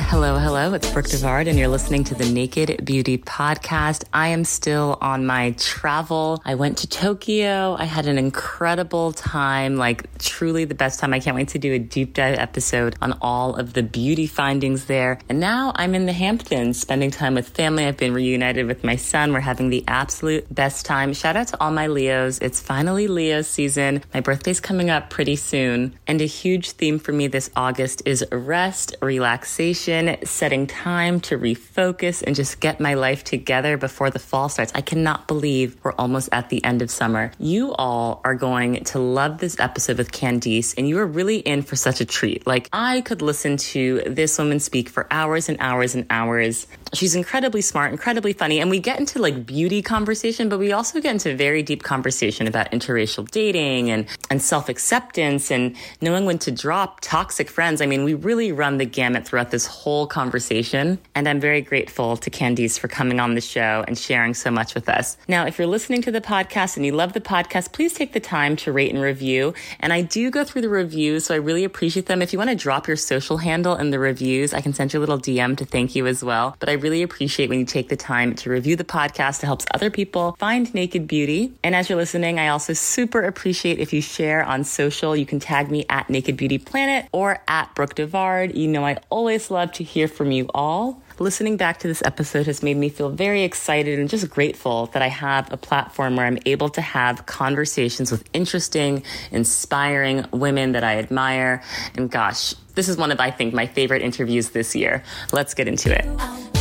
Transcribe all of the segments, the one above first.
Hello, hello. It's Brooke Devard, and you're listening to the Naked Beauty Podcast. I am still on my travel. I went to Tokyo. I had an incredible time, like truly the best time. I can't wait to do a deep dive episode on all of the beauty findings there. And now I'm in the Hamptons, spending time with family. I've been reunited with my son. We're having the absolute best time. Shout out to all my Leos. It's finally Leo season. My birthday's coming up pretty soon. And a huge theme for me this August is rest, relaxation, setting time to refocus and just get my life together before the fall starts. I cannot believe we're almost at the end of summer. You all are going to love this episode with Candice, and you are really in for such a treat. Like, I could listen to this woman speak for hours and hours and hours. She's incredibly smart, incredibly funny, and we get into like beauty conversation, but we also get into very deep conversation about interracial dating and self-acceptance and knowing when to drop toxic friends. I mean, we really run the gamut throughout this whole conversation, and I'm very grateful to Candice for coming on the show and sharing so much with us. Now, if you're listening to the podcast and you love the podcast, please take the time to rate and review, and I do go through the reviews, so I really appreciate them. If you want to drop your social handle in the reviews, I can send you a little DM to thank you as well, but I really appreciate when you take the time to review the podcast. It helps other people find Naked Beauty. And as you're listening, I also super appreciate if you share on social. You can tag me at Naked Beauty Planet or at Brooke Devard. You know, I always love to hear from you all. Listening back to this episode has made me feel very excited and just grateful that I have a platform where I'm able to have conversations with interesting, inspiring women that I admire. And gosh, this is one of, I think, my favorite interviews this year. Let's get into it.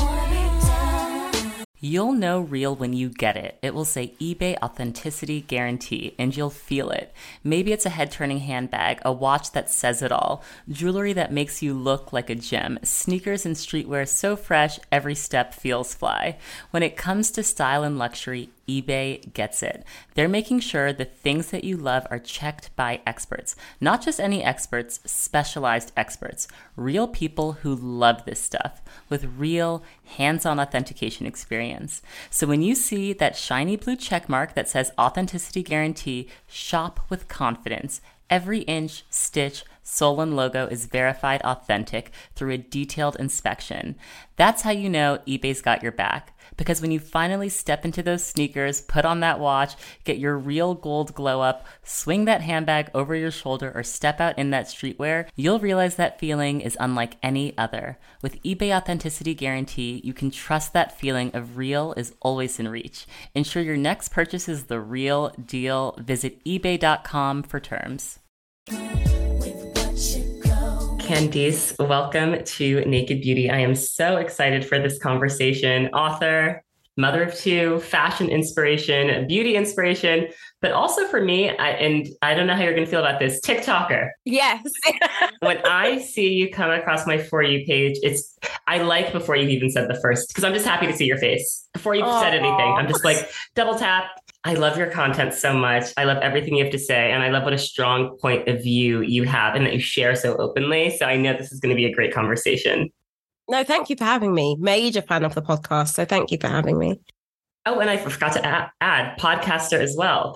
You'll know real when you get it. It will say eBay Authenticity Guarantee, and you'll feel it. Maybe it's a head-turning handbag, a watch that says it all, jewelry that makes you look like a gem, sneakers and streetwear so fresh, every step feels fly. When it comes to style and luxury, eBay gets it. They're making sure the things that you love are checked by experts. Not just any experts, specialized experts. Real people who love this stuff with real hands-on authentication experience. So when you see that shiny blue check mark that says Authenticity Guarantee, shop with confidence. Every inch, stitch, sole, and logo is verified authentic through a detailed inspection. That's how you know eBay's got your back. Because when you finally step into those sneakers, put on that watch, get your real gold glow up, swing that handbag over your shoulder, or step out in that streetwear, you'll realize that feeling is unlike any other. With eBay Authenticity Guarantee, you can trust that feeling of real is always in reach. Ensure your next purchase is the real deal. Visit ebay.com for terms. Candice, welcome to Naked Beauty. I am so excited for this conversation. Author, mother of two, fashion inspiration, beauty inspiration, but also for me, I don't know how you're going to feel about this, TikToker. Yes. When I see you come across my For You page, I like before you've even said the first, because I'm just happy to see your face. Before you've said anything, I'm just like, double tap. I love your content so much. I love everything you have to say. And I love what a strong point of view you have and that you share so openly. So I know this is going to be a great conversation. No, thank you for having me. Major fan of the podcast. So thank you for having me. Oh, and I forgot to add podcaster as well.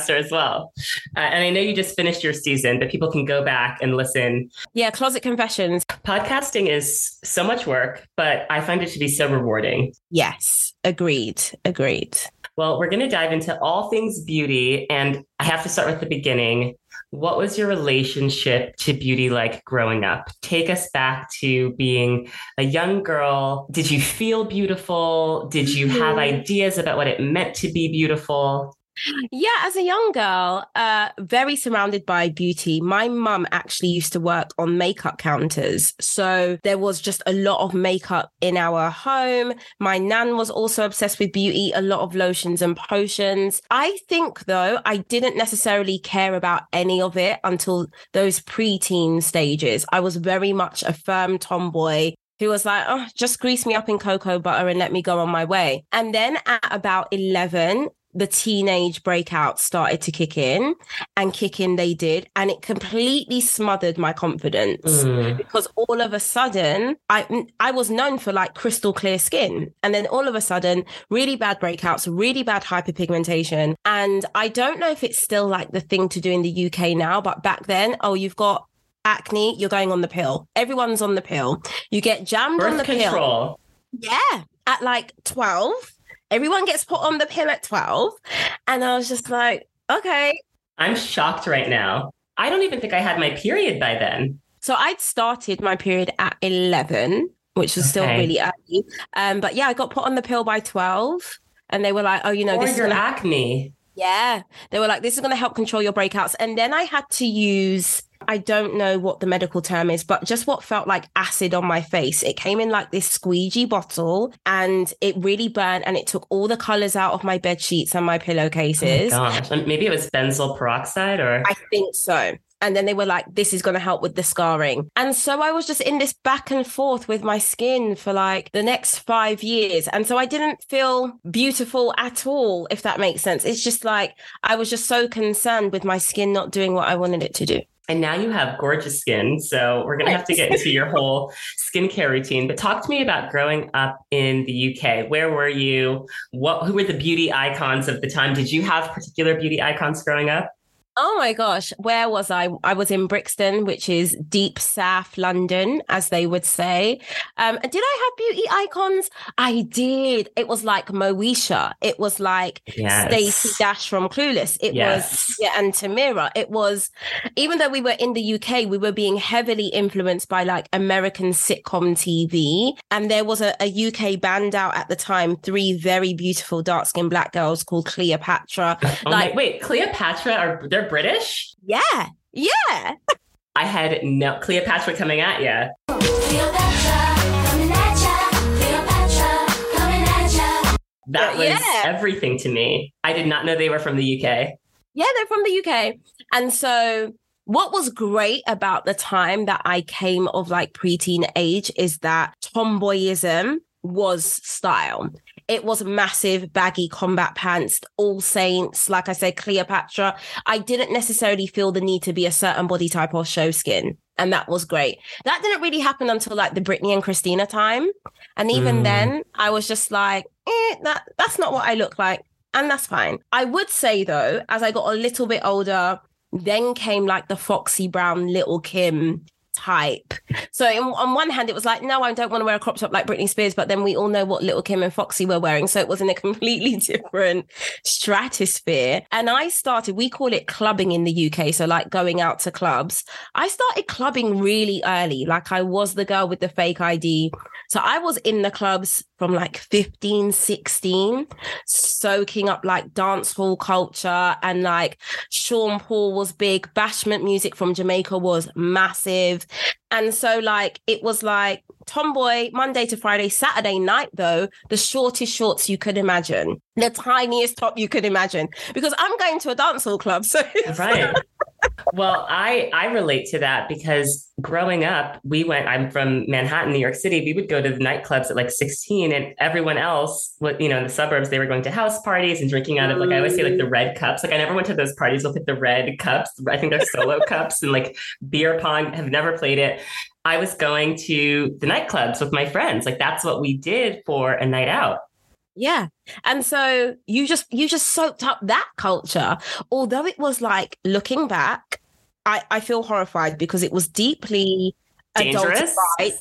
And I know you just finished your season, but people can go back and listen. Yeah, Closet Confessions. Podcasting is so much work, but I find it to be so rewarding. Yes, agreed. Well, we're going to dive into all things beauty, and I have to start with the beginning. What was your relationship to beauty like growing up? Take us back to being a young girl. Did you feel beautiful? Did you have ideas about what it meant to be beautiful? Yeah, as a young girl, very surrounded by beauty. My mum actually used to work on makeup counters. So there was just a lot of makeup in our home. My nan was also obsessed with beauty, a lot of lotions and potions. I think, though, I didn't necessarily care about any of it until those preteen stages. I was very much a firm tomboy who was like, oh, just grease me up in cocoa butter and let me go on my way. And then at about 11, the teenage breakout started to kick in, and kick in they did. And it completely smothered my confidence because all of a sudden I was known for like crystal clear skin. And then all of a sudden, really bad breakouts, really bad hyperpigmentation. And I don't know if it's still like the thing to do in the UK now, but back then, oh, you've got acne, you're going on the pill. Everyone's on the pill. You get jammed on the control. Pill. Yeah. At like 12. Everyone gets put on the pill at 12. And I was just like, okay. I'm shocked right now. I don't even think I had my period by then. So I'd started my period at 11, which was still really early. But yeah, I got put on the pill by 12. And they were like, oh, you know, this is your acne. Yeah. They were like, this is going to help control your breakouts. And then I had to use, I don't know what the medical term is, but just what felt like acid on my face. It came in like this squeegee bottle and it really burned and it took all the colors out of my bed sheets and my pillowcases. Oh my gosh. Maybe it was benzoyl peroxide or? I think so. And then they were like, this is going to help with the scarring. And so I was just in this back and forth with my skin for like the next 5 years. And so I didn't feel beautiful at all, if that makes sense. It's just like, I was just so concerned with my skin not doing what I wanted it to do. And now you have gorgeous skin. So we're going to have to get into your whole skincare routine. But talk to me about growing up in the UK. Where were you? Who were the beauty icons of the time? Did you have particular beauty icons growing up? Oh my gosh, where was I? I was in Brixton, which is deep south London, as they would say. Did I have beauty icons? I did. It was like Moesha. It was like Stacey Dash from Clueless. It was, and Tamira. It was, even though we were in the UK, we were being heavily influenced by like American sitcom TV. And there was a UK band out at the time, 3 very beautiful dark-skinned black girls called Cleopatra. Wait, Cleopatra, they're British? Yeah. I had no Cleopatra coming at you. Cleopatra coming at ya. Cleopatra coming at ya. That was everything to me. I did not know they were from the UK. Yeah, they're from the UK. And so what was great about the time that I came of like preteen age is that tomboyism was style. It was massive baggy combat pants, All Saints, like I said, Cleopatra. I didn't necessarily feel the need to be a certain body type or show skin. And that was great. That didn't really happen until like the Britney and Christina time. And even then, I was just like, that's not what I look like. And that's fine. I would say, though, as I got a little bit older, then came like the Foxy Brown, Little Kim type. So on one hand, it was like, no, I don't want to wear a crop top like Britney Spears, but then we all know what Little Kim and Foxy were wearing. So it was in a completely different stratosphere. And we call it clubbing in the UK. So like going out to clubs. I started clubbing really early. Like I was the girl with the fake ID. So I was in the clubs from like 15, 16, soaking up like dance hall culture, and like Sean Paul was big. Bashment music from Jamaica was massive. And so like, it was like tomboy, Monday to Friday. Saturday night, though, the shortest shorts you could imagine, the tiniest top you could imagine, because I'm going to a dancehall club. So right. Well, I relate to that because growing up, I'm from Manhattan, New York City. We would go to the nightclubs at like 16, and everyone else, in the suburbs, they were going to house parties and drinking out of, like, I always say, like the red cups. Like I never went to those parties with the red cups. I think they're solo cups, and like beer pong. Have never played it. I was going to the nightclubs with my friends. Like that's what we did for a night out. Yeah. And so you just soaked up that culture. Although it was like, looking back, I feel horrified because it was deeply dangerous,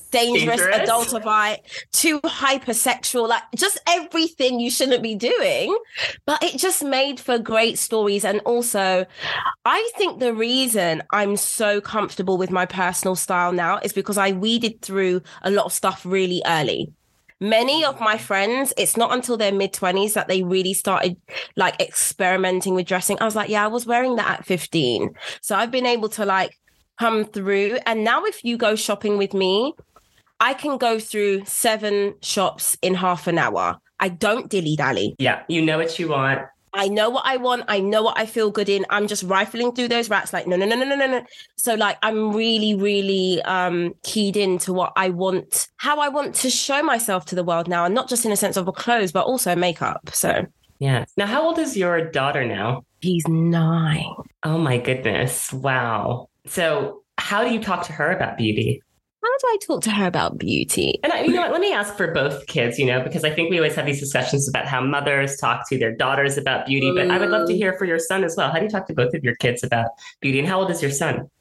adultified, too hypersexual, like just everything you shouldn't be doing. But it just made for great stories. And also, I think the reason I'm so comfortable with my personal style now is because I weeded through a lot of stuff really early. Many of my friends, it's not until their mid-20s that they really started like experimenting with dressing. I was like, yeah, I was wearing that at 15. So I've been able to like come through. And now if you go shopping with me, I can go through 7 shops in half an hour. I don't dilly-dally. Yeah, you know what you want. I know what I want. I know what I feel good in. I'm just rifling through those racks like, no. So like, I'm really, really keyed into what I want, how I want to show myself to the world now. And not just in a sense of clothes, but also makeup. So yeah. Now, how old is your daughter now? She's 9. Oh my goodness. Wow. So how do you talk to her about beauty? How do I talk to her about beauty? And you know what, let me ask for both kids, because I think we always have these discussions about how mothers talk to their daughters about beauty, but I would love to hear for your son as well. How do you talk to both of your kids about beauty? And how old is your son?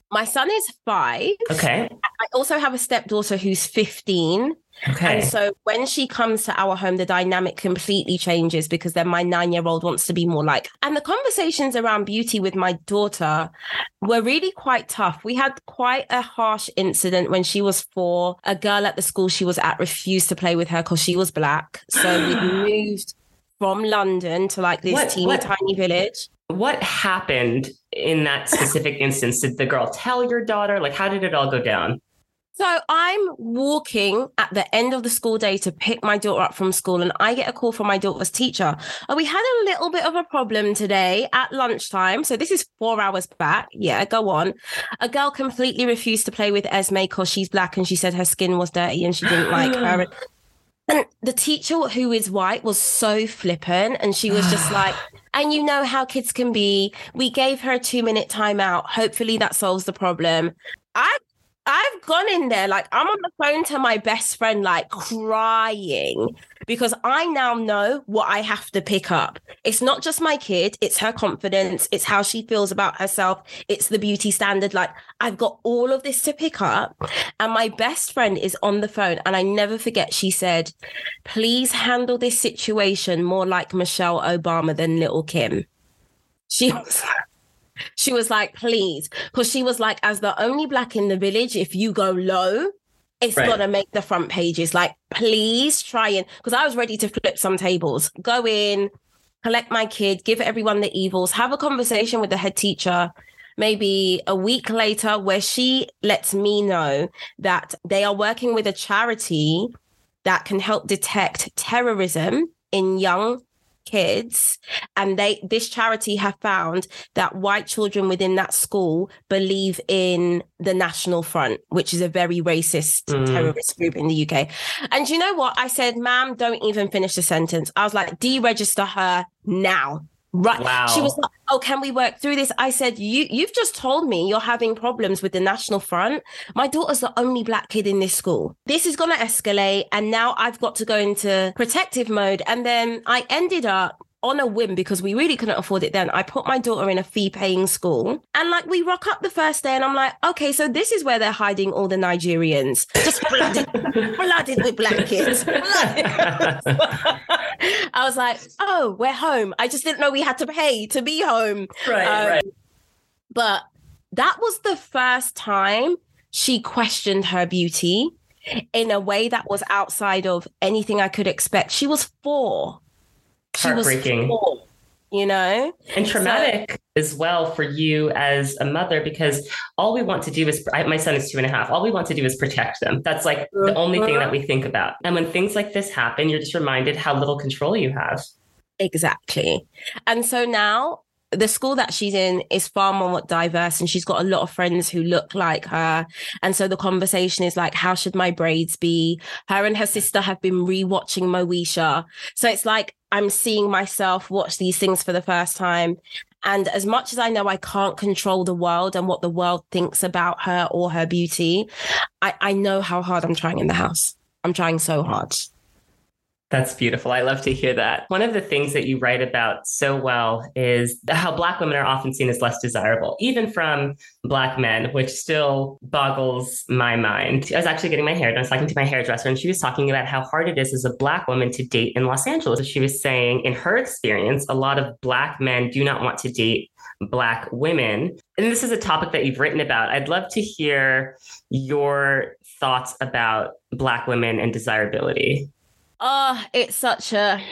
My son is 5. Okay. I also have a stepdaughter who's 15. Okay. And so when she comes to our home, the dynamic completely changes because then my 9-year-old wants to be more like, and the conversations around beauty with my daughter were really quite tough. We had quite a harsh incident when she was 4. A girl at the school she was at refused to play with her because she was Black. So we moved from London to like this tiny village. What happened in that specific instance? Did the girl tell your daughter? Like, how did it all go down? So I'm walking at the end of the school day to pick my daughter up from school, and I get a call from my daughter's teacher. Oh, we had a little bit of a problem today at lunchtime. So this is 4 hours back. Yeah, go on. A girl completely refused to play with Esme because she's Black and she said her skin was dirty and she didn't like her. And the teacher, who is white, was so flippant. And she was just like, and you know how kids can be. We gave her a 2-minute timeout. Hopefully that solves the problem. I've gone in there, like I'm on the phone to my best friend, like crying because I now know what I have to pick up. It's not just my kid. It's her confidence. It's how she feels about herself. It's the beauty standard. Like I've got all of this to pick up. And my best friend is on the phone. And I never forget, she said, please handle this situation more like Michelle Obama than Little Kim. She was like, please, because she was like, as the only Black in the village, if you go low, it's Right. going to make the front pages. Like, please try and, because I was ready to flip some tables, go in, collect my kid, give everyone the evils, have a conversation with the head teacher, maybe a week later, where she lets me know that they are working with a charity that can help detect terrorism in young kids, and this charity have found that white children within that school believe in the National Front, which is a very racist terrorist group in the UK. And you know what? I said, ma'am, don't even finish the sentence. I was like, deregister her now. Right. Wow. She was like, oh, can we work through this? I said, you've just told me you're having problems with the National Front. My daughter's the only Black kid in this school. This is going to escalate. And now I've got to go into protective mode. And then I ended up on a whim, because we really couldn't afford it then. I put my daughter in a fee-paying school, and like we rock up the first day and I'm like, okay, so this is where they're hiding all the Nigerians. Just flooded with Black kids. I was like, oh, we're home. I just didn't know we had to pay to be home. Right. But that was the first time she questioned her beauty in a way that was outside of anything I could expect. She was 4. Heartbreaking. She was 4, you know? And traumatic as well for you as a mother, because all we want to do is, my son is 2.5. All we want to do is protect them. That's like the only thing that we think about. And when things like this happen, you're just reminded how little control you have. Exactly. And so now the school that she's in is far more diverse, and she's got a lot of friends who look like her. And so the conversation is like, how should my braids be? Her and her sister have been rewatching Moesha. So it's like, I'm seeing myself watch these things for the first time. And as much as I know I can't control the world and what the world thinks about her or her beauty, I know how hard I'm trying in the house. I'm trying so hard. That's beautiful. I love to hear that. One of the things that you write about so well is how Black women are often seen as less desirable, even from Black men, which still boggles my mind. I was actually getting my hair done. I was talking to my hairdresser, and she was talking about how hard it is as a Black woman to date in Los Angeles. She was saying, in her experience, a lot of Black men do not want to date Black women. And this is a topic that you've written about. I'd love to hear your thoughts about Black women and desirability. Oh, it's such a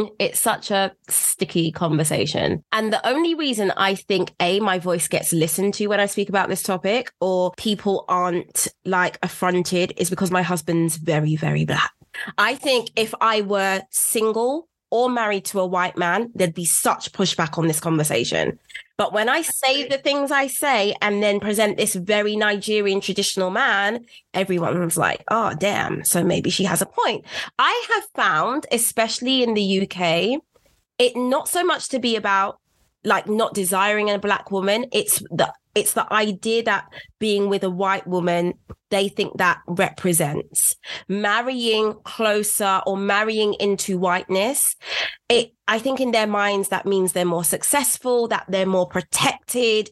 sticky conversation. And the only reason I think, my voice gets listened to when I speak about this topic, or people aren't like affronted, is because my husband's very, very Black. I think if I were single or married to a white man, there'd be such pushback on this conversation. But when I say the things I say and then present this very Nigerian traditional man, everyone's like, oh, damn. So maybe she has a point. I have found, especially in the UK, it not so much to be about like not desiring a black woman. It's the idea that being with a white woman, they think that represents marrying closer or marrying into whiteness. I think in their minds, that means they're more successful, that they're more protected.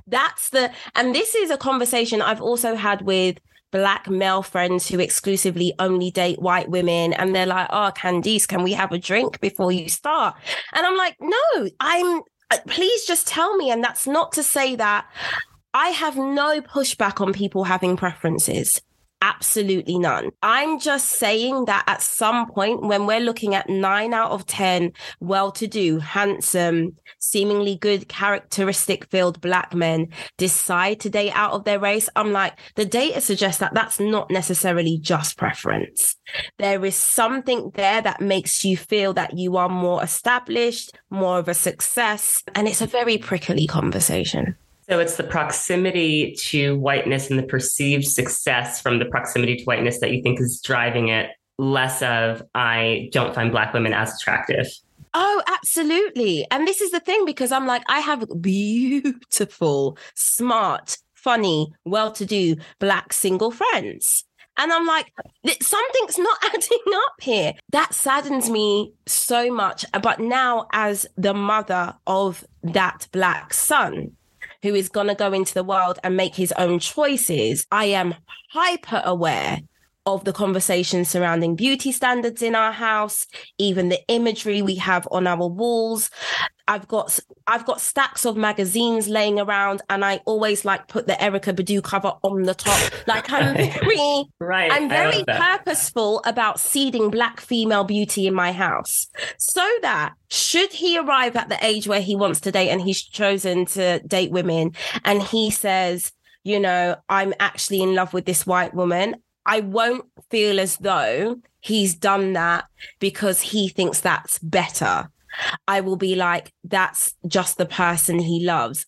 And this is a conversation I've also had with black male friends who exclusively only date white women. And they're like, oh, Candice, can we have a drink before you start? And I'm like, no, please just tell me. And that's not to say that I have no pushback on people having preferences. Absolutely none. I'm just saying that at some point when we're looking at 9 out of 10 well-to-do, handsome, seemingly good characteristic filled black men decide to date out of their race, I'm like, the data suggests that that's not necessarily just preference. There is something there that makes you feel that you are more established, more of a success. And it's a very prickly conversation. So it's the proximity to whiteness and the perceived success from the proximity to whiteness that you think is driving it, less of, I don't find black women as attractive. Oh, absolutely. And this is the thing, because I'm like, I have beautiful, smart, funny, well-to-do black single friends. And I'm like, something's not adding up here. That saddens me so much. But now, as the mother of that black son, who is going to go into the world and make his own choices, I am hyper aware of the conversation surrounding beauty standards in our house, even the imagery we have on our walls. I've got stacks of magazines laying around, and I always like put the Erykah Badu cover on the top. Like I'm very purposeful about seeding black female beauty in my house, so that should he arrive at the age where he wants to date and he's chosen to date women, and he says, you know, I'm actually in love with this white woman, I won't feel as though he's done that because he thinks that's better. I will be like, that's just the person he loves.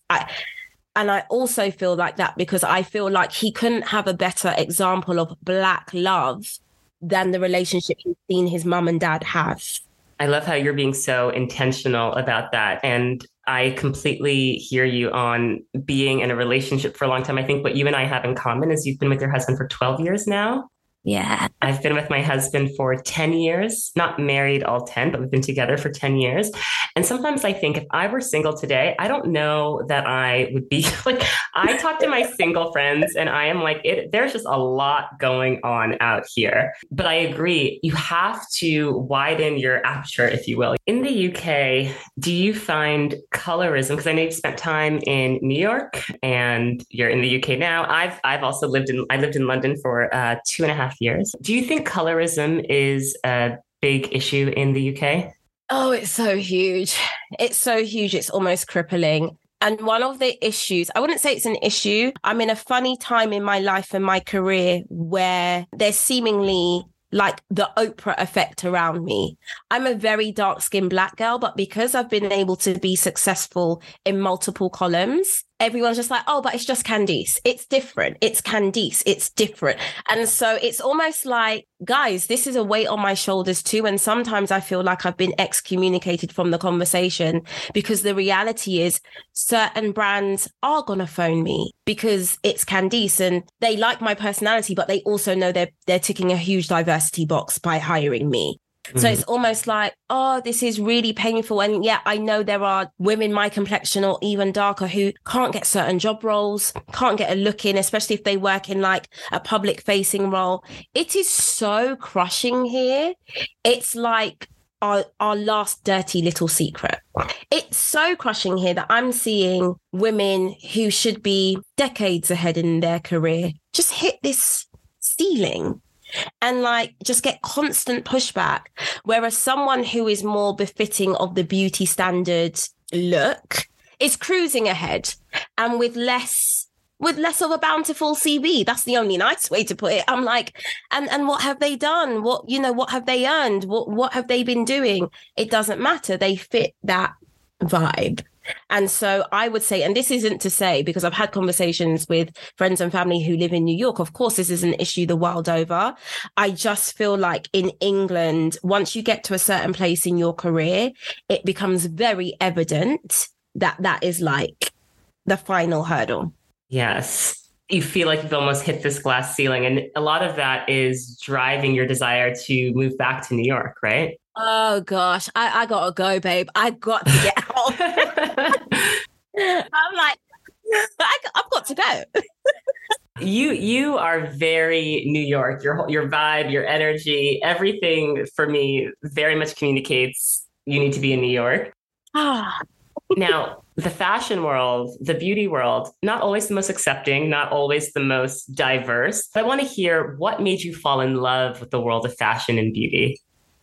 And I also feel like that because I feel like he couldn't have a better example of black love than the relationship he's seen his mum and dad have. I love how you're being so intentional about that. And I completely hear you on being in a relationship for a long time. I think what you and I have in common is you've been with your husband for 12 years now. Yeah. I've been with my husband for 10 years, not married all 10, but we've been together for 10 years. And sometimes I think if I were single today, I don't know that I would be like, I talk to my single friends and I am like, there's just a lot going on out here. But I agree, you have to widen your aperture, if you will. In the UK, do you find colorism? Because I know you've spent time in New York and you're in the UK now. I've also lived in London for 2.5 years. Do you think colorism is a big issue in the UK? Oh, it's so huge. It's so huge. It's almost crippling. And one of the issues, I wouldn't say it's an issue. I'm in a funny time in my life and my career where there's seemingly like the Oprah effect around me. I'm a very dark-skinned black girl, but because I've been able to be successful in multiple columns, everyone's just like, oh, but it's just Candice. It's different. It's Candice. It's different. And so it's almost like, guys, this is a weight on my shoulders too. And sometimes I feel like I've been excommunicated from the conversation because the reality is certain brands are going to phone me because it's Candice and they like my personality, but they also know they're ticking a huge diversity box by hiring me. So it's almost like, oh, this is really painful. And yeah, I know there are women my complexion or even darker who can't get certain job roles, can't get a look in, especially if they work in like a public facing role. It is so crushing here. It's like our last dirty little secret. It's so crushing here that I'm seeing women who should be decades ahead in their career just hit this ceiling and like just get constant pushback. Whereas someone who is more befitting of the beauty standard look is cruising ahead and with less of a bountiful CV. That's the only nice way to put it. I'm like, and what have they done? What have they earned? What have they been doing? It doesn't matter. They fit that vibe. And so I would say, and this isn't to say, because I've had conversations with friends and family who live in New York, of course, this is an issue the world over. I just feel like in England, once you get to a certain place in your career, it becomes very evident that is like the final hurdle. Yes. You feel like you've almost hit this glass ceiling. And a lot of that is driving your desire to move back to New York, right? Oh gosh, I gotta go, babe. I got to get home. I'm like, I've got to go. You are very New York. Your vibe, your energy, everything for me very much communicates you need to be in New York. Ah, Now, the fashion world, the beauty world, not always the most accepting, not always the most diverse. But I want to hear what made you fall in love with the world of fashion and beauty.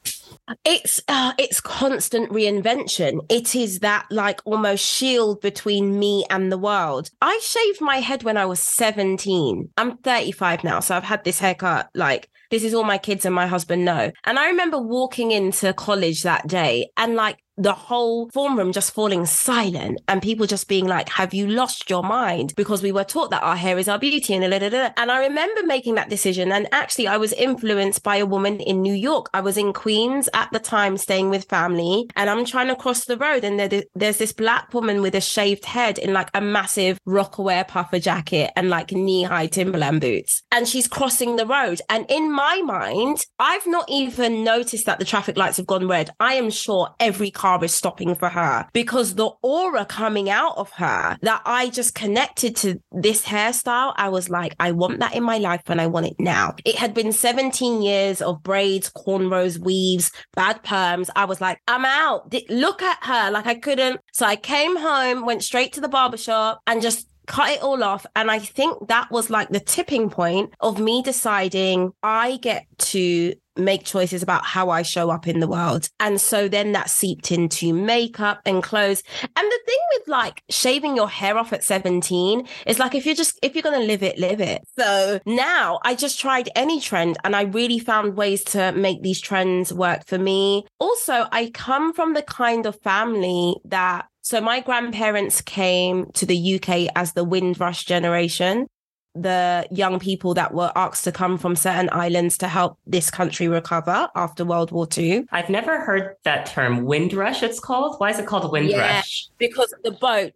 It's constant reinvention. It is that like almost shield between me and the world. I shaved my head when I was 17. I'm 35 now, so I've had this haircut. Like, this is all my kids and my husband know. And I remember walking into college that day and like the whole form room just falling silent and people just being like, have you lost your mind? Because we were taught that our hair is our beauty and da, da, da. And I remember making that decision. And actually I was influenced by a woman in New York. I was in Queens at the time staying with family and I'm trying to cross the road and there's this black woman with a shaved head in like a massive Rocawear puffer jacket and like knee-high Timberland boots. And she's crossing the road. And in my mind, I've not even noticed that the traffic lights have gone red. I am sure every car is stopping for her because the aura coming out of her that I just connected to this hairstyle. I was like, I want that in my life and I want it now. It had been 17 years of braids, cornrows, weaves, bad perms. I was like, I'm out. Look at her. Like I couldn't. So I came home, went straight to the barbershop and just cut it all off. And I think that was like the tipping point of me deciding I get to make choices about how I show up in the world. And so then that seeped into makeup and clothes. And the thing with like shaving your hair off at 17 is like, if you're going to live it, live it. So now I just tried any trend and I really found ways to make these trends work for me. Also, I come from the kind of family that, so my grandparents came to the UK as the Windrush generation, the young people that were asked to come from certain islands to help this country recover after World War II. I've never heard that term, Windrush it's called. Why is it called Windrush? Yeah, because the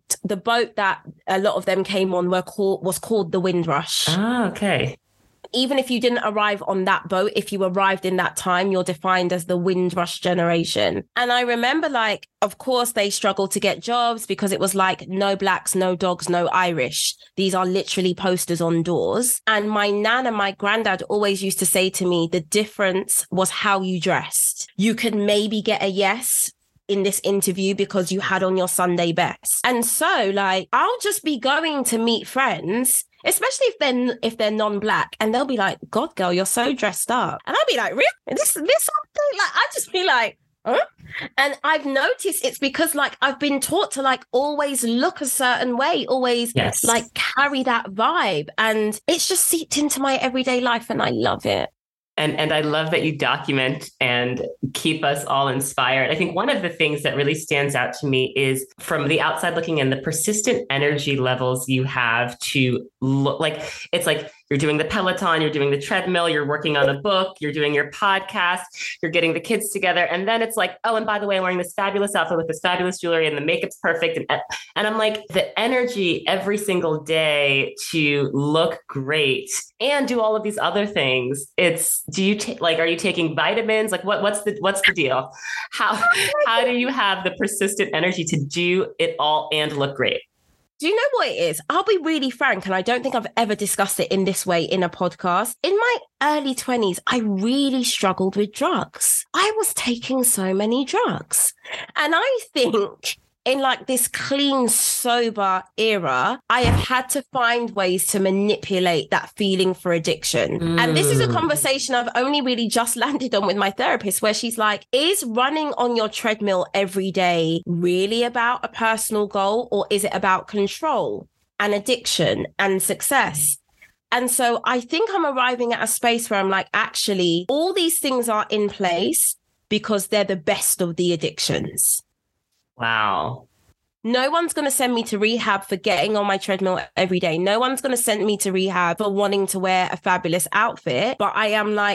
boat that a lot of them came on was called the Windrush. Ah, okay. Even if you didn't arrive on that boat, if you arrived in that time, you're defined as the Windrush generation. And I remember, like, of course, they struggled to get jobs because it was like, no blacks, no dogs, no Irish. These are literally posters on doors. And my nan and my granddad always used to say to me, the difference was how you dressed. You could maybe get a yes in this interview because you had on your Sunday best. And so, like, I'll just be going to meet friends, especially if they're non-black, and they'll be like, God, girl, you're so dressed up. And I'll be like, really? This something? Like, I'll just be like, huh? And I've noticed it's because like I've been taught to like always look a certain way, always like carry that vibe. And it's just seeped into my everyday life and I love it. And I love that you document and keep us all inspired. I think one of the things that really stands out to me is from the outside looking in, the persistent energy levels you have to look like, it's like you're doing the Peloton, you're doing the treadmill, you're working on a book, you're doing your podcast, you're getting the kids together. And then it's like, oh, and by the way, I'm wearing this fabulous outfit with this fabulous jewelry and the makeup's perfect. And I'm like, the energy every single day to look great and do all of these other things. Do you are you taking vitamins? Like what's the deal? How do you have the persistent energy to do it all and look great? Do you know what it is? I'll be really frank, and I don't think I've ever discussed it in this way in a podcast. In my early 20s, I really struggled with drugs. I was taking so many drugs. And I think in like this clean, sober era, I have had to find ways to manipulate that feeling for addiction. And this is a conversation I've only really just landed on with my therapist, where she's like, is running on your treadmill every day really about a personal goal, or is it about control and addiction and success? And so I think I'm arriving at a space where I'm like, actually, all these things are in place because they're the best of the addictions. Wow. No one's going to send me to rehab for getting on my treadmill every day. No one's going to send me to rehab for wanting to wear a fabulous outfit. But I am like,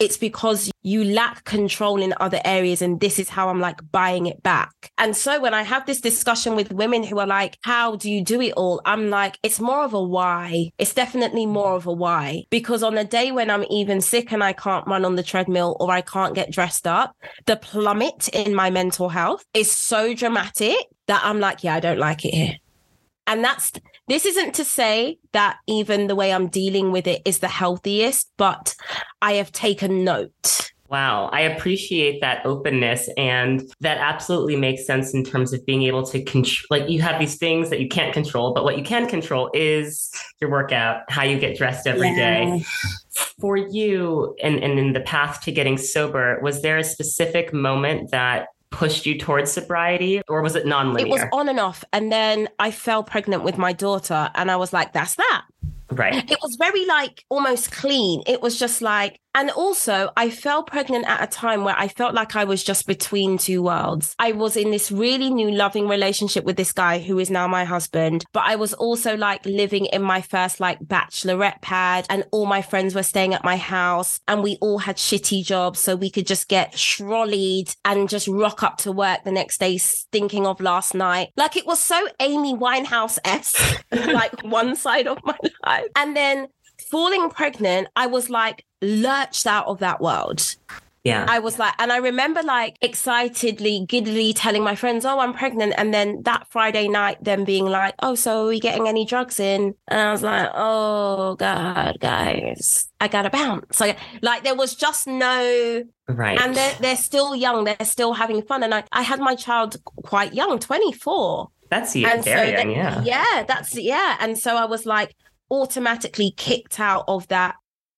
it's because you lack control in other areas. And this is how I'm like buying it back. And so when I have this discussion with women who are like, how do you do it all? I'm like, it's more of a why. It's definitely more of a why. Because on a day when I'm even sick and I can't run on the treadmill or I can't get dressed up, the plummet in my mental health is so dramatic that I'm like, yeah, I don't like it here. And this isn't to say that even the way I'm dealing with it is the healthiest, but I have taken note. Wow. I appreciate that openness. And that absolutely makes sense in terms of being able to control, like you have these things that you can't control, but what you can control is your workout, how you get dressed every day. For you and in the path to getting sober, was there a specific moment that pushed you towards sobriety, or was it nonlinear? It was on and off. And then I fell pregnant with my daughter and I was like, that's that. Right. It was very like almost clean. It was just like, and also I fell pregnant at a time where I felt like I was just between two worlds. I was in this really new loving relationship with this guy who is now my husband, but I was also like living in my first like bachelorette pad, and all my friends were staying at my house and we all had shitty jobs. So we could just get trolleyed and just rock up to work the next day thinking of last night. Like it was so Amy Winehouse-esque, like one side of my life. And then falling pregnant, I was like lurched out of that world. Yeah. I was like, and I remember like excitedly, giddily telling my friends, oh, I'm pregnant. And then that Friday night, them being like, oh, so are we getting any drugs in? And I was like, oh God, guys, I gotta bounce. So like there was just no, right. And they're still young. They're still having fun. And I had my child quite young, 24. That's very young, yeah. Yeah. And so I was like automatically kicked out of that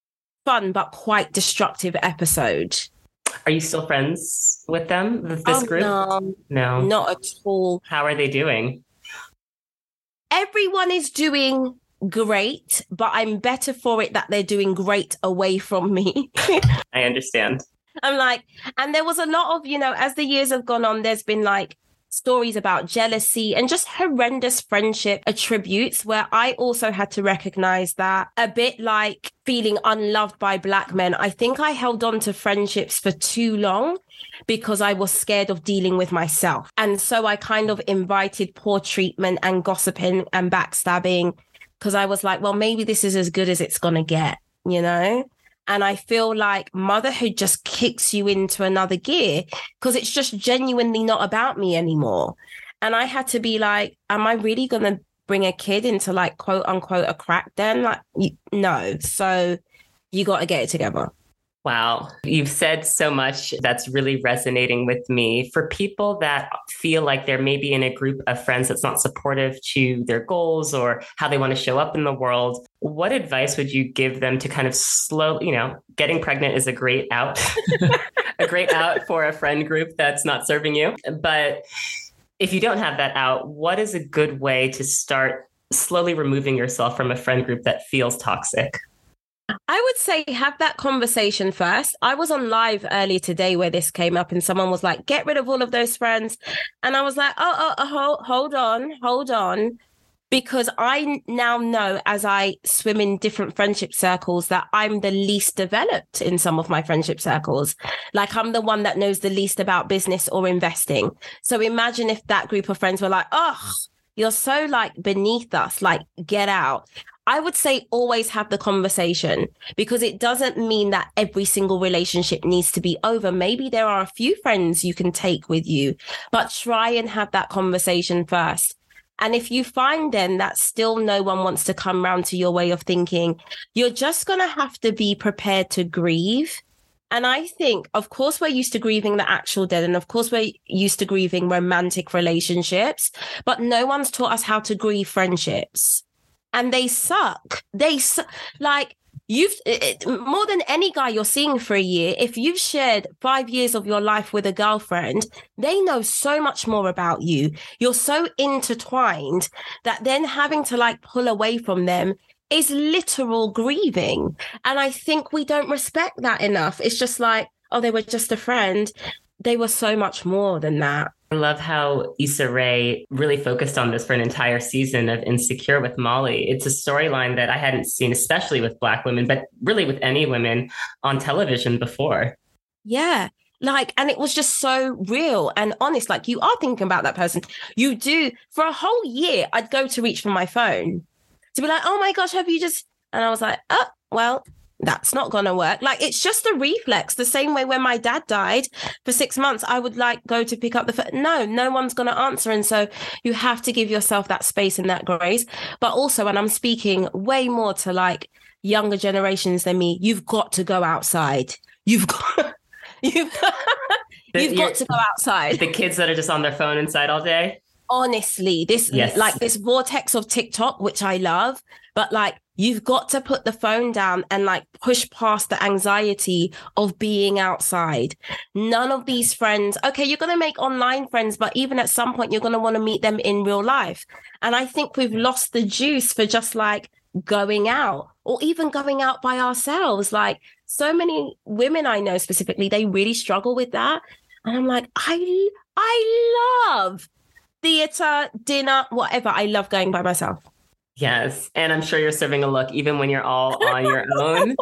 fun but quite destructive episode. Are you still friends with them, with this group? No, not at all. How are they doing? Everyone is doing great, but I'm better for it that they're doing great away from me. I understand. I'm like, and there was a lot of, as the years have gone on, there's been like stories about jealousy and just horrendous friendship attributes where I also had to recognize that a bit like feeling unloved by Black men. I think I held on to friendships for too long because I was scared of dealing with myself. And so I kind of invited poor treatment and gossiping and backstabbing because I was like, well, maybe this is as good as it's going to get, And I feel like motherhood just kicks you into another gear because it's just genuinely not about me anymore. And I had to be like, am I really going to bring a kid into like, quote unquote, a crack den? Like, no. So you got to get it together. Wow. You've said so much that's really resonating with me. For people that feel like they're maybe in a group of friends that's not supportive to their goals or how they want to show up in the world, what advice would you give them to kind of slow, getting pregnant is a great out, a great out for a friend group that's not serving you. But if you don't have that out, what is a good way to start slowly removing yourself from a friend group that feels toxic? I would say have that conversation first. I was on live earlier today where this came up and someone was like, get rid of all of those friends. And I was like, hold on. Because I now know as I swim in different friendship circles that I'm the least developed in some of my friendship circles. Like I'm the one that knows the least about business or investing. So imagine if that group of friends were like, oh, you're so like beneath us, like get out. I would say always have the conversation because it doesn't mean that every single relationship needs to be over. Maybe there are a few friends you can take with you, but try and have that conversation first. And if you find then that still no one wants to come round to your way of thinking, you're just going to have to be prepared to grieve. And I think, of course, we're used to grieving the actual dead. And of course, we're used to grieving romantic relationships, but no one's taught us how to grieve friendships. And they suck. Like you've more than any guy you're seeing for a year. If you've shared 5 years of your life with a girlfriend, they know so much more about you. You're so intertwined that then having to like pull away from them is literal grieving. And I think we don't respect that enough. It's just like, oh, they were just a friend. They were so much more than that. I love how Issa Rae really focused on this for an entire season of Insecure with Molly. It's a storyline that I hadn't seen, especially with Black women, but really with any women on television before. Yeah. Like, and it was just so real and honest. Like, you are thinking about that person. You do. For a whole year, I'd go to reach for my phone to be like, oh my gosh, have you just... And I was like, oh, well, that's not going to work. Like, it's just a reflex. The same way when my dad died for 6 months, I would like go to pick up the phone. No one's going to answer. And so you have to give yourself that space and that grace. But also, and I'm speaking way more to like younger generations than me, you've got to go outside. You've got to go outside. The kids that are just on their phone inside all day. Honestly, like this vortex of TikTok, which I love, but like you've got to put the phone down and like push past the anxiety of being outside. None of these friends, okay, you're going to make online friends, but even at some point you're going to want to meet them in real life. And I think we've lost the juice for just like going out or even going out by ourselves. Like so many women I know specifically, they really struggle with that. And I'm like, I love theater, dinner, whatever. I love going by myself. Yes. And I'm sure you're serving a look even when you're all on your own.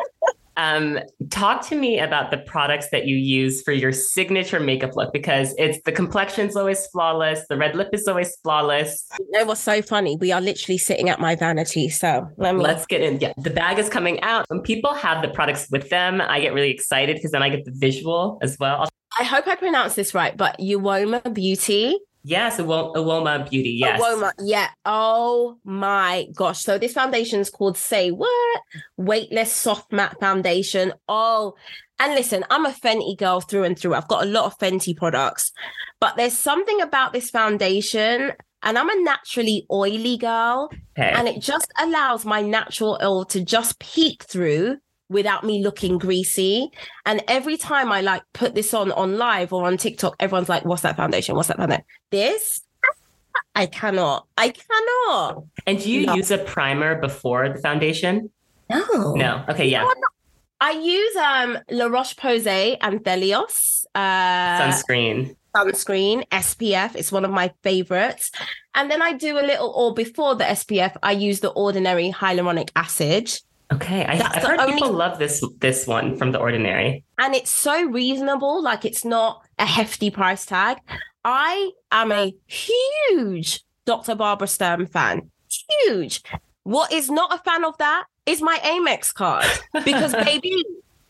Talk to me about the products that you use for your signature makeup look, because the complexion's always flawless. The red lip is always flawless. It was so funny. We are literally sitting at my vanity. So let's get in. Yeah, the bag is coming out. When people have the products with them, I get really excited because then I get the visual as well. I hope I pronounced this right, but Uoma Beauty. Yes, Uoma Beauty. Yes. Uoma, yeah. Oh my gosh. So this foundation is called Say What? Weightless Soft Matte Foundation. Oh, and listen, I'm a Fenty girl through and through. I've got a lot of Fenty products, but there's something about this foundation, and I'm a naturally oily girl, and it just allows my natural oil to just peek through without me looking greasy. And every time I like put this on live or on TikTok, everyone's like, what's that foundation? What's that foundation? This, I cannot. And do you use a primer before the foundation? No. Okay, yeah. I use La Roche-Posay and Thelios. Sunscreen, SPF. It's one of my favorites. And then I do a little, or before the SPF, I use the Ordinary Hyaluronic Acid. Okay, I've heard people love this one from The Ordinary. And it's so reasonable, like it's not a hefty price tag. I am a huge Dr. Barbara Sturm fan. Huge. What is not a fan of that is my Amex card. Because baby,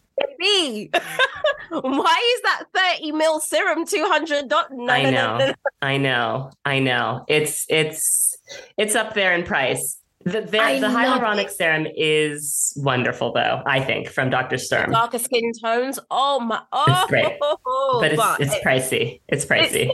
why is that 30 ml serum $200? No. I know. It's up there in price. The hyaluronic serum is wonderful, though, I think, from Dr. Sturm. Darker skin tones. It's great. But it's pricey. It's pricey.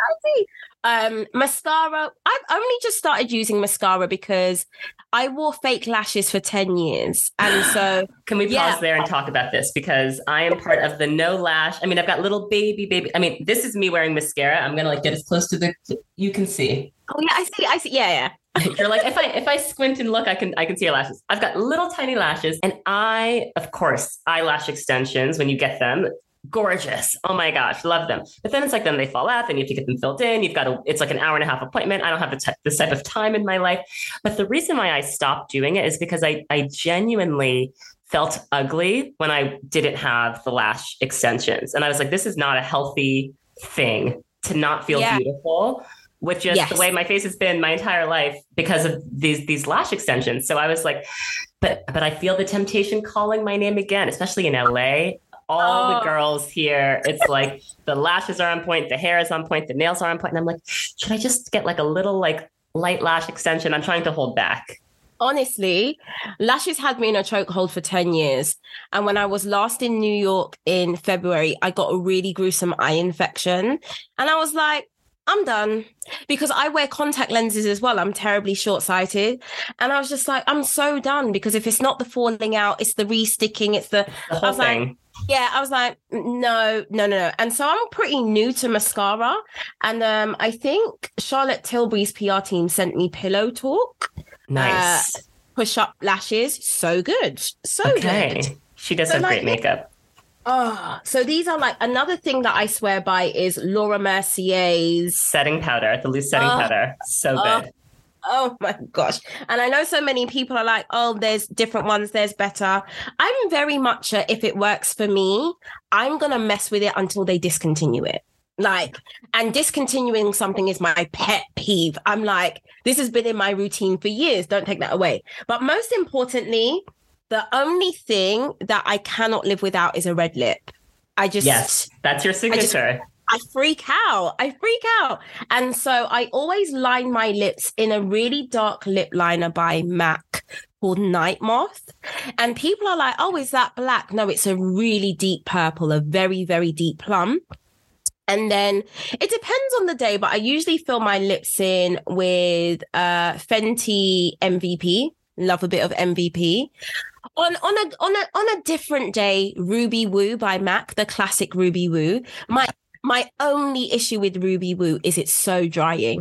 Mascara. I've only just started using mascara because I wore fake lashes for 10 years. And so... Can we pause there and talk about this? Because I am part of the no lash. I mean, I've got little baby. I mean, this is me wearing mascara. I'm going to get as close to you can see. Oh, yeah, I see. Yeah. You're like, if I squint and look, I can see your lashes. I've got little tiny lashes, and of course, eyelash extensions when you get them, gorgeous. Oh my gosh, love them. But then it's like, then they fall out. Then you have to get them filled in. It's like an hour and a half appointment. I don't have this type of time in my life. But the reason why I stopped doing it is because I genuinely felt ugly when I didn't have the lash extensions, and I was like, this is not a healthy thing to not feel beautiful. With just the way my face has been my entire life because of these lash extensions. So I was like, but I feel the temptation calling my name again, especially in LA. All the girls here, it's like the lashes are on point, the hair is on point, the nails are on point. And I'm like, should I just get like a little like light lash extension? I'm trying to hold back. Honestly, lashes had me in a chokehold for 10 years. And when I was last in New York in February, I got a really gruesome eye infection. And I was like, I'm done, because I wear contact lenses as well. I'm terribly short-sighted. And I was just like, I'm so done, because if it's not the falling out, it's the re-sticking, it's the whole thing. I was like, no. And so I'm pretty new to mascara. And I think Charlotte Tilbury's PR team sent me Pillow Talk. Nice. Push up lashes. So good. So good. She does some great makeup. Oh, so these are like another thing that I swear by is Laura Mercier's. Setting powder, the loose setting Oh, powder. So oh, good. oh my gosh. And I know so many people are like, oh, there's different ones, there's better. I'm very much if it works for me, I'm going to mess with it until they discontinue it. Like, and discontinuing something is my pet peeve. I'm like, this has been in my routine for years. Don't take that away. But most importantly, the only thing that I cannot live without is a red lip. Yes, that's your signature. I freak out. And so I always line my lips in a really dark lip liner by MAC called Night Moth. And people are like, oh, is that black? No, it's a really deep purple, a very, very deep plum. And then it depends on the day, but I usually fill my lips in with Fenty MVP. Love a bit of MVP. On a different day, Ruby Woo by MAC, the classic Ruby Woo. My only issue with Ruby Woo is it's so drying.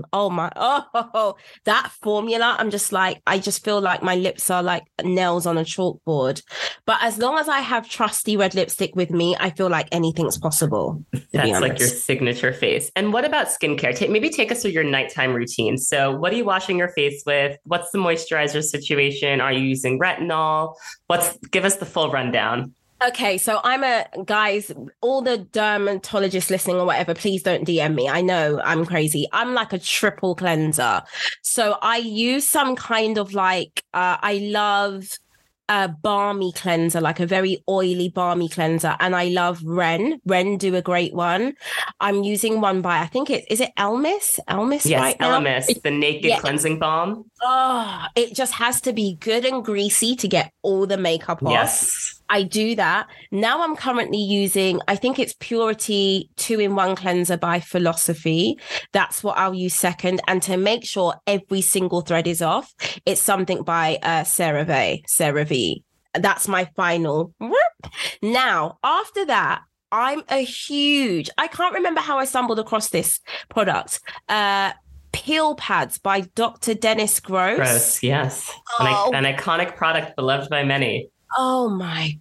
That formula, I'm just like, I just feel like my lips are like nails on a chalkboard. But as long as I have trusty red lipstick with me, I feel like anything's possible. That's like your signature face. And what about skincare? Maybe take us through your nighttime routine. So what are you washing your face with? What's the moisturizer situation? Are you using retinol? Give us the full rundown. Okay, so guys, all the dermatologists listening or whatever, please don't DM me. I know I'm crazy. I'm like a triple cleanser. So I use some kind of like, I love a balmy cleanser, like a very oily balmy cleanser. And I love Ren. Ren do a great one. I'm using one by, I think is it Elmis? Elmis yes, right now? Elemis, the Naked Cleansing Balm. Oh, it just has to be good and greasy to get all the makeup off. Yes. I do that. Now I'm currently using, I think it's Purity 2-in-1 cleanser by Philosophy. That's what I'll use second. And to make sure every single thread is off, it's something by CeraVe. That's my final. Now, after that, I can't remember how I stumbled across this product. Peel pads by Dr. Dennis Gross. Yes. An iconic product beloved by many. Oh my,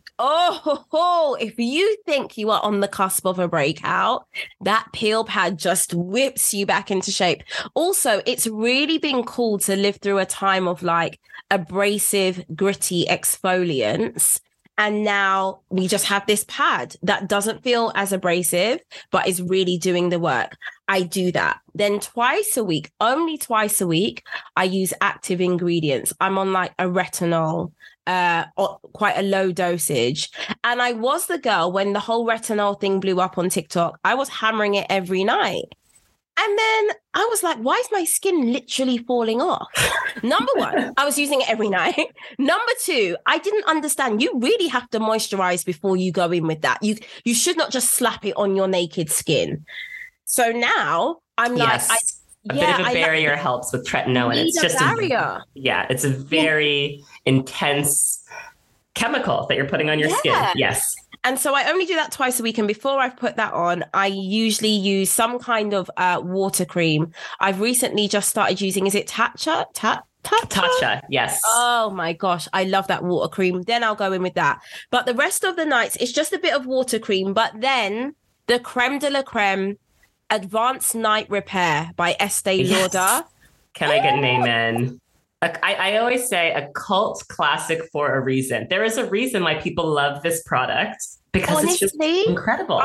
if you think you are on the cusp of a breakout, that peel pad just whips you back into shape. Also, it's really been cool to live through a time of like abrasive, gritty exfoliants. And now we just have this pad that doesn't feel as abrasive, but is really doing the work. I do that. Then only twice a week, I use active ingredients. I'm on like a retinol, quite a low dosage. And I was the girl when the whole retinol thing blew up on TikTok. I was hammering it every night. And then I was like, why is my skin literally falling off? Number one, I was using it every night. Number two, I didn't understand. You really have to moisturize before you go in with that. You should not just slap it on your naked skin. So now I'm like, a bit of a barrier helps with tretinoin. It's just a barrier. It's a very intense chemical that you're putting on your skin. Yes. And so I only do that twice a week. And before I put that on, I usually use some kind of water cream. I've recently just started using, is it Tatcha? Tatcha, yes. Oh my gosh, I love that water cream. Then I'll go in with that. But the rest of the nights, it's just a bit of water cream. But then the creme de la creme, Advanced Night Repair by Estee Lauder. Can I get an amen? I always say a cult classic for a reason. There is a reason why people love this product because honestly, it's just incredible.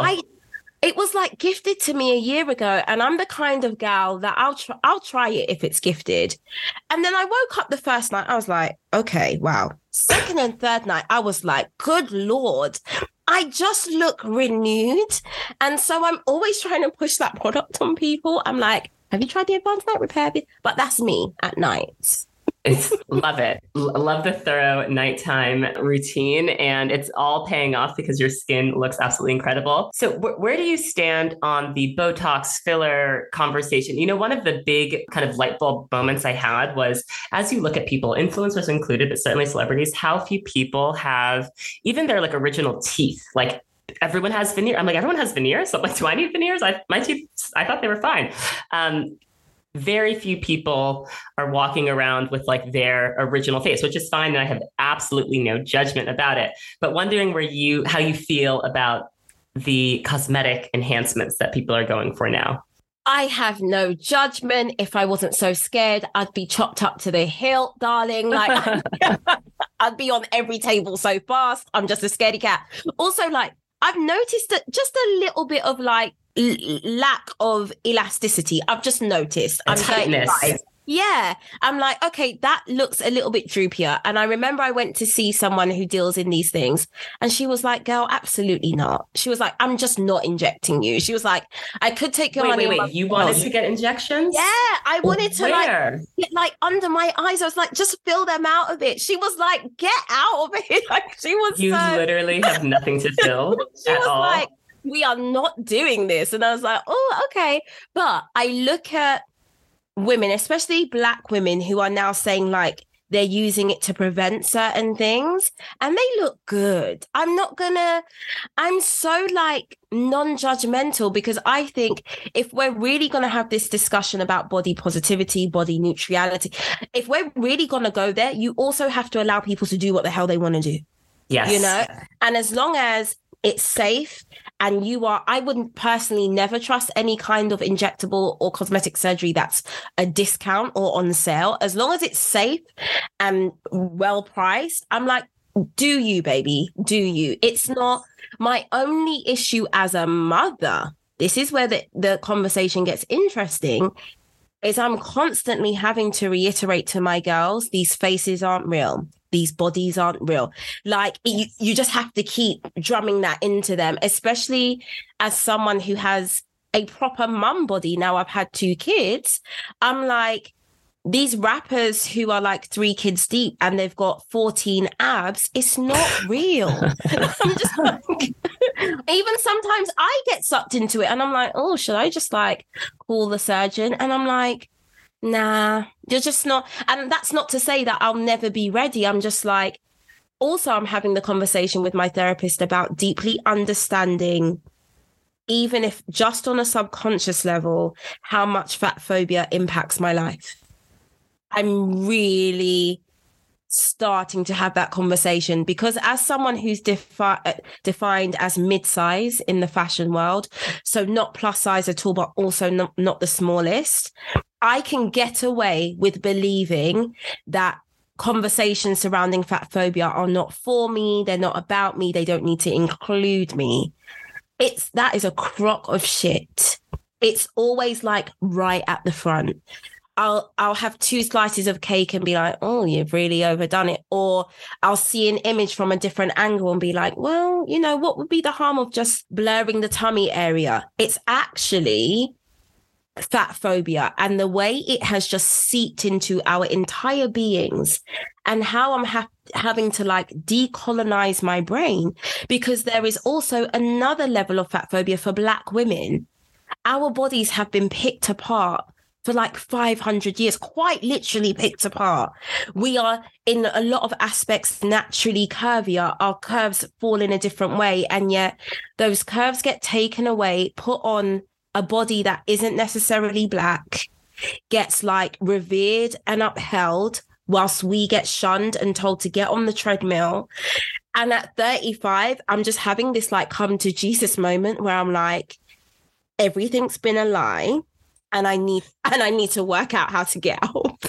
It was like gifted to me a year ago, and I'm the kind of gal that I'll try it if it's gifted. And then I woke up the first night, I was like, okay, wow. Second and third night, I was like, good Lord, I just look renewed. And so I'm always trying to push that product on people. I'm like, have you tried the Advanced Night Repair? But that's me at night. Love it. Love the thorough nighttime routine, and it's all paying off because your skin looks absolutely incredible. So where do you stand on the Botox filler conversation? You know, one of the big kind of light bulb moments I had was as you look at people, influencers included, but certainly celebrities, how few people have even their like original teeth. Like everyone has veneers. I'm like, everyone has veneers. So I'm like, do I need veneers? My teeth, I thought they were fine. very few people are walking around with like their original face, which is fine. And I have absolutely no judgment about it. But wondering how you feel about the cosmetic enhancements that people are going for now. I have no judgment. If I wasn't so scared, I'd be chopped up to the hilt, darling. Like I'd be on every table so fast. I'm just a scaredy cat. Also, like I've noticed that just a little bit of like lack of elasticity. I've just noticed. I'm tightness. 35. Yeah. I'm like, okay, that looks a little bit droopier. And I remember I went to see someone who deals in these things. And she was like, girl, absolutely not. She was like, I'm just not injecting you. She was like, I could take your money. Wait. You wanted to get injections? Yeah. I wanted to Where? get like under my eyes. I was like, just fill them out of it. She was like, get out of it. Like she was You literally have nothing to fill she at was all. like, we are not doing this. And I was like, oh, okay. But I look at women, especially Black women, who are now saying like they're using it to prevent certain things and they look good. I'm so like non-judgmental because I think if we're really going to have this discussion about body positivity, body neutrality, if we're really going to go there, you also have to allow people to do what the hell they want to do. Yes. You know, and as long as it's safe and I wouldn't personally never trust any kind of injectable or cosmetic surgery that's a discount or on sale. As long as it's safe and well priced, I'm like, do you, baby? Do you? It's not my only issue as a mother. This is where the conversation gets interesting. Is I'm constantly having to reiterate to my girls, these faces aren't real. These bodies aren't real. Like you just have to keep drumming that into them, especially as someone who has a proper mum body. Now I've had 2 kids. I'm like, these rappers who are like 3 kids deep and they've got 14 abs, it's not real. I'm just like, even sometimes I get sucked into it and I'm like, oh, should I just like call the surgeon? And I'm like, nah, you're just not. And that's not to say that I'll never be ready. I'm just like, also, I'm having the conversation with my therapist about deeply understanding, even if just on a subconscious level, how much fat phobia impacts my life. I'm really starting to have that conversation because as someone who's defined as mid-size in the fashion world, so not plus size at all, but also not the smallest, I can get away with believing that conversations surrounding fat phobia are not for me. They're not about me. They don't need to include me. That is a crock of shit. It's always like right at the front. I'll have 2 slices of cake and be like, oh, you've really overdone it. Or I'll see an image from a different angle and be like, well, you know, what would be the harm of just blurring the tummy area? It's actually fat phobia and the way it has just seeped into our entire beings and how I'm having to like decolonize my brain, because there is also another level of fat phobia for Black women. Our bodies have been picked apart for like 500 years, quite literally picked apart. We are in a lot of aspects naturally curvier. Our curves fall in a different way. And yet those curves get taken away, put on a body that isn't necessarily Black, gets like revered and upheld whilst we get shunned and told to get on the treadmill. And at 35, I'm just having this like come to Jesus moment where I'm like, everything's been a lie. And I need to work out how to get out.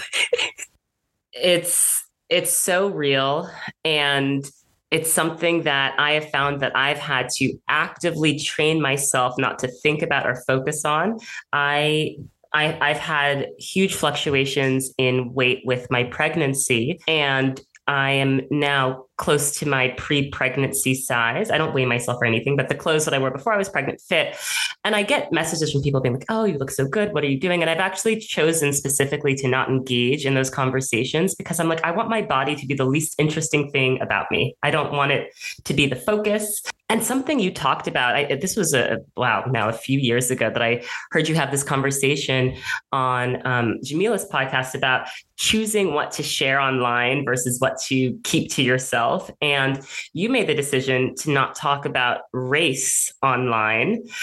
It's so real. And it's something that I have found that I've had to actively train myself not to think about or focus on. I've had huge fluctuations in weight with my pregnancy, and I am now close to my pre-pregnancy size. I don't weigh myself or anything, but the clothes that I wore before I was pregnant fit. And I get messages from people being like, oh, you look so good. What are you doing? And I've actually chosen specifically to not engage in those conversations because I'm like, I want my body to be the least interesting thing about me. I don't want it to be the focus. And something you talked about, this was now a few years ago that I heard you have this conversation on Jamila's podcast about choosing what to share online versus what to keep to yourself. And you made the decision to not talk about race online.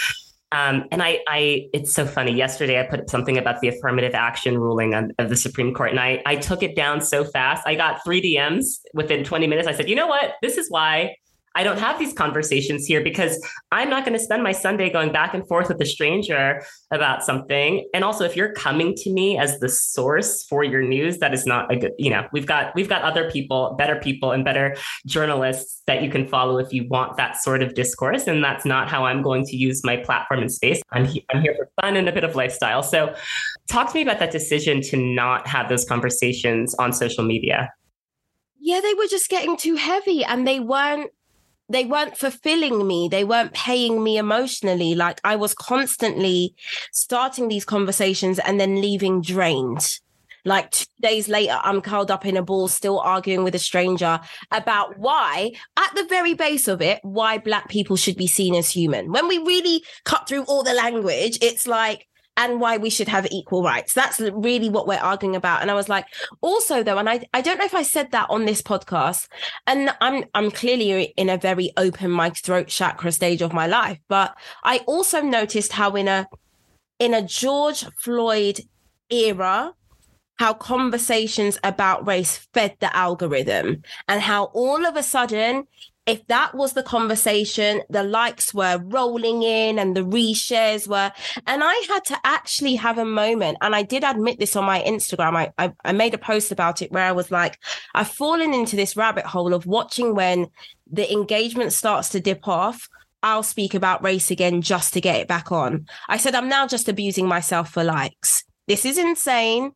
And it's so funny. Yesterday, I put something about the affirmative action ruling of the Supreme Court, and I took it down so fast. I got 3 DMs within 20 minutes. I said, you know what? This is why I don't have these conversations here, because I'm not going to spend my Sunday going back and forth with a stranger about something. And also, if you're coming to me as the source for your news, that is not a good, we've got other people, and better journalists that you can follow if you want that sort of discourse. And that's not how I'm going to use my platform and space. I'm here for fun and a bit of lifestyle. So talk to me about that decision to not have those conversations on social media. Yeah, they were just getting too heavy, and they weren't fulfilling me. They weren't paying me emotionally. Like, I was constantly starting these conversations and then leaving drained. Like 2 days later, I'm curled up in a ball, still arguing with a stranger about why, at the very base of it, why Black people should be seen as human. When we really cut through all the language, it's like, and why we should have equal rights. That's really what we're arguing about. And I was like, also though, and I don't know if I said that on this podcast, and I'm clearly in a very open my throat chakra stage of my life, but I also noticed how in a George Floyd era, how conversations about race fed the algorithm, and how all of a sudden, if that was the conversation, the likes were rolling in and the reshares were, and I had to actually have a moment. And I did admit this on my Instagram. I made a post about it where I was like, I've fallen into this rabbit hole of watching when the engagement starts to dip off, I'll speak about race again just to get it back on. I said, I'm now just abusing myself for likes. This is insane.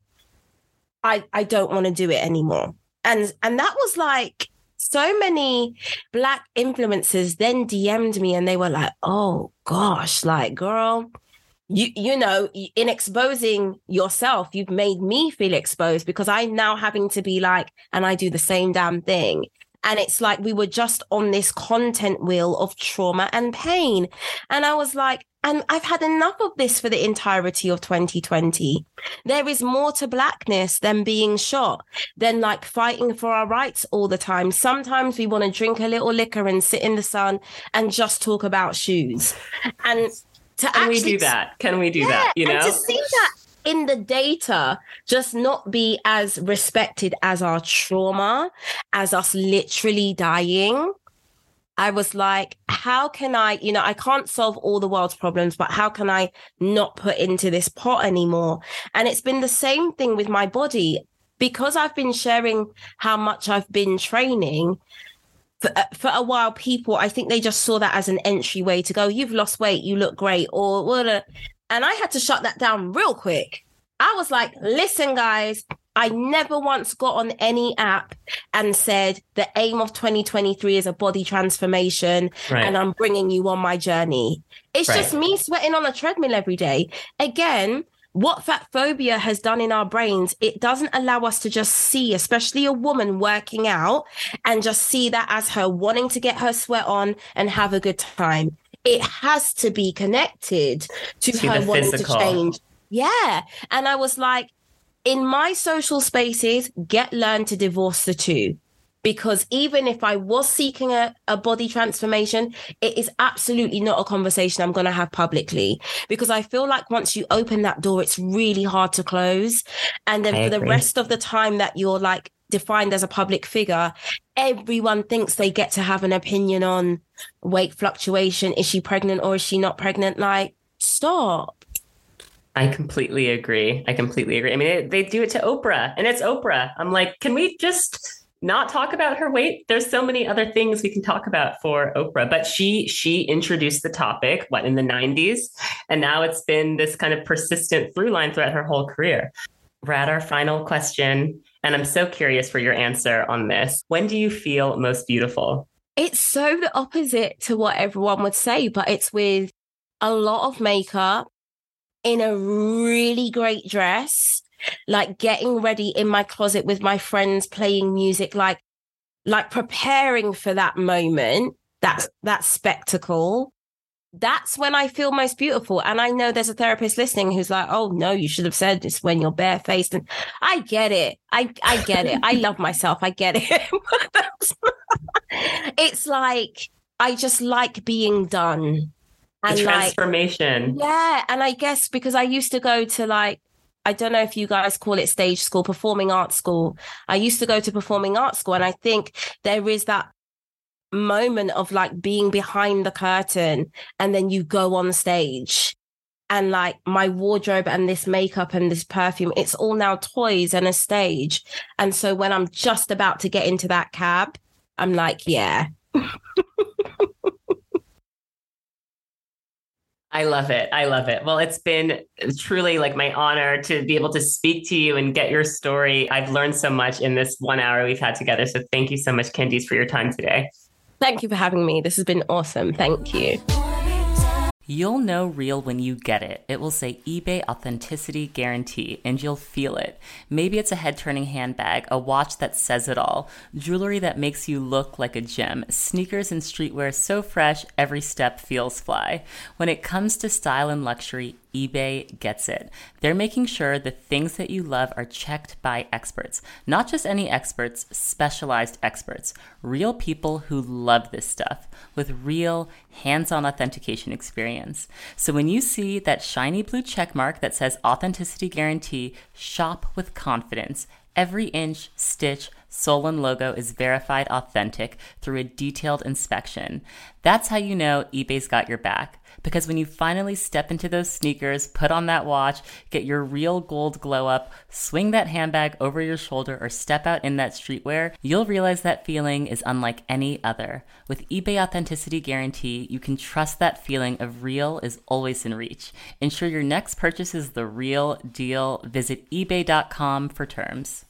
I don't want to do it anymore. And that was like, so many Black influencers then DM'd me and they were like, oh gosh, like, girl, you know, in exposing yourself, you've made me feel exposed, because I'm now having to be like, and I do the same damn thing. And it's like we were just on this content wheel of trauma and pain. And I was like, and I've had enough of this for the entirety of 2020. There is more to Blackness than being shot, than like fighting for our rights all the time. Sometimes we want to drink a little liquor and sit in the sun and just talk about shoes. And Can we do that? You know, and to see that in the data just not be as respected as our trauma, as us literally dying. I was like, how can I, I can't solve all the world's problems, but how can I not put into this pot anymore? And it's been the same thing with my body, because I've been sharing how much I've been training. For a while, people, I think they just saw that as an entryway to go, you've lost weight, you look great, or what. And I had to shut that down real quick. I was like, listen, guys, I never once got on any app and said the aim of 2023 is a body transformation, right, and I'm bringing you on my journey. It's right, just me sweating on a treadmill every day. Again, what fat phobia has done in our brains, it doesn't allow us to just see, especially a woman working out, and just see that as her wanting to get her sweat on and have a good time. It has to be connected to her wanting physical to change. Yeah. And I was like, in my social spaces, learn to divorce the two. Because even if I was seeking a body transformation, it is absolutely not a conversation I'm going to have publicly. Because I feel like once you open that door, it's really hard to close. And then the rest of the time that you're like defined as a public figure, everyone thinks they get to have an opinion on weight fluctuation. Is she pregnant or is she not pregnant? Like, stop. I completely agree. I mean, they do it to Oprah, and it's Oprah. I'm like, can we just not talk about her weight? There's so many other things we can talk about for Oprah, but she introduced the topic, in the 90s? And now it's been this kind of persistent through line throughout her whole career. We're at our final question, and I'm so curious for your answer on this. When do you feel most beautiful? It's so the opposite to what everyone would say, but it's with a lot of makeup, in a really great dress, like getting ready in my closet with my friends, playing music, like preparing for that moment, that spectacle. That's when I feel most beautiful. And I know there's a therapist listening who's like, oh no, you should have said this when you're barefaced. And I get it. I get it. I love myself. I get it. It's like, I just like being done. And the transformation. Yeah. And I guess because I used to go to like, I don't know if you guys call it stage school, performing arts school. I used to go to performing arts school. And I think there is that moment of like being behind the curtain and then you go on stage. And like my wardrobe and this makeup and this perfume, it's all now toys and a stage. And so when I'm just about to get into that cab, I'm like, yeah. I love it. I love it. Well, it's been truly like my honor to be able to speak to you and get your story. I've learned so much in this 1 hour we've had together. So thank you so much, Candice, for your time today. Thank you for having me. This has been awesome. Thank you. You'll know real when you get it. It will say eBay Authenticity Guarantee, and you'll feel it. Maybe it's a head-turning handbag, a watch that says it all, jewelry that makes you look like a gem, sneakers and streetwear so fresh, every step feels fly. When it comes to style and luxury, eBay gets it. They're making sure the things that you love are checked by experts. Not just any experts, specialized experts. Real people who love this stuff with real hands-on authentication experience. So when you see that shiny blue check mark that says Authenticity Guarantee, shop with confidence. Every inch, stitch, sole, and logo is verified authentic through a detailed inspection. That's how you know eBay's got your back. Because when you finally step into those sneakers, put on that watch, get your real gold glow up, swing that handbag over your shoulder, or step out in that streetwear, you'll realize that feeling is unlike any other. With eBay Authenticity Guarantee, you can trust that feeling of real is always in reach. Ensure your next purchase is the real deal. Visit ebay.com for terms.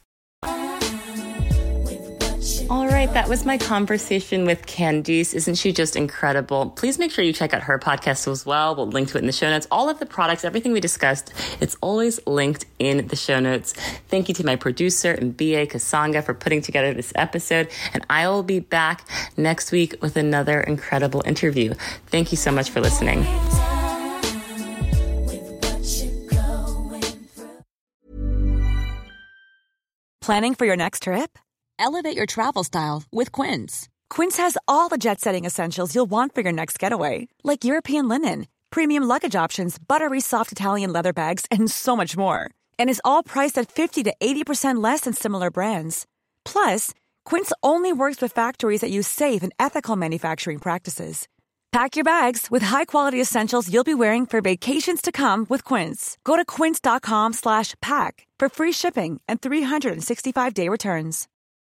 All right, that was my conversation with Candice. Isn't she just incredible? Please make sure you check out her podcast as well. We'll link to it in the show notes. All of the products, everything we discussed, it's always linked in the show notes. Thank you to my producer and BA Kasanga for putting together this episode. And I will be back next week with another incredible interview. Thank you so much for listening. Planning for your next trip? Elevate your travel style with Quince. Quince has all the jet-setting essentials you'll want for your next getaway, like European linen, premium luggage options, buttery soft Italian leather bags, and so much more. And is all priced at 50 to 80% less than similar brands. Plus, Quince only works with factories that use safe and ethical manufacturing practices. Pack your bags with high-quality essentials you'll be wearing for vacations to come with Quince. Go to quince.com/pack for free shipping and 365-day returns.